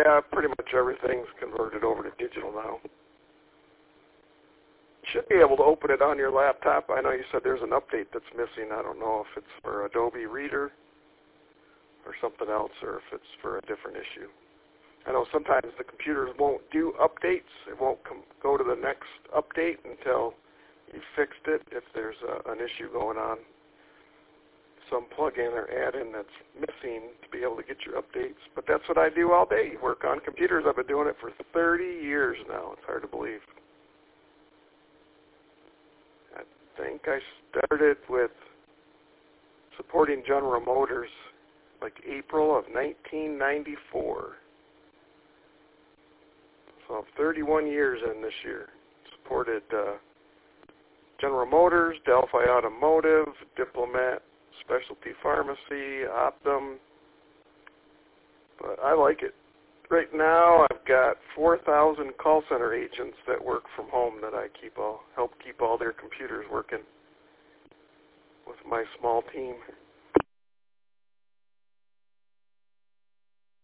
Yeah, pretty much everything's converted over to digital now. Should be able to open it on your laptop. I know you said there's an update that's missing. I don't know if it's for Adobe Reader or something else, or if it's for a different issue. I know sometimes the computers won't do updates. It won't go to the next update until you fixed it if there's an issue going on. Some plug-in or add-in that's missing to be able to get your updates. But that's what I do all day, work on computers. I've been doing it for 30 years now. It's hard to believe. I think I started with supporting General Motors like April of 1994. So I'm 31 years in this year. Supported General Motors, Delphi Automotive, Diplomat, Specialty Pharmacy, Optum. But I like it. Right now I've got 4,000 call center agents that work from home that I help keep all their computers working with my small team.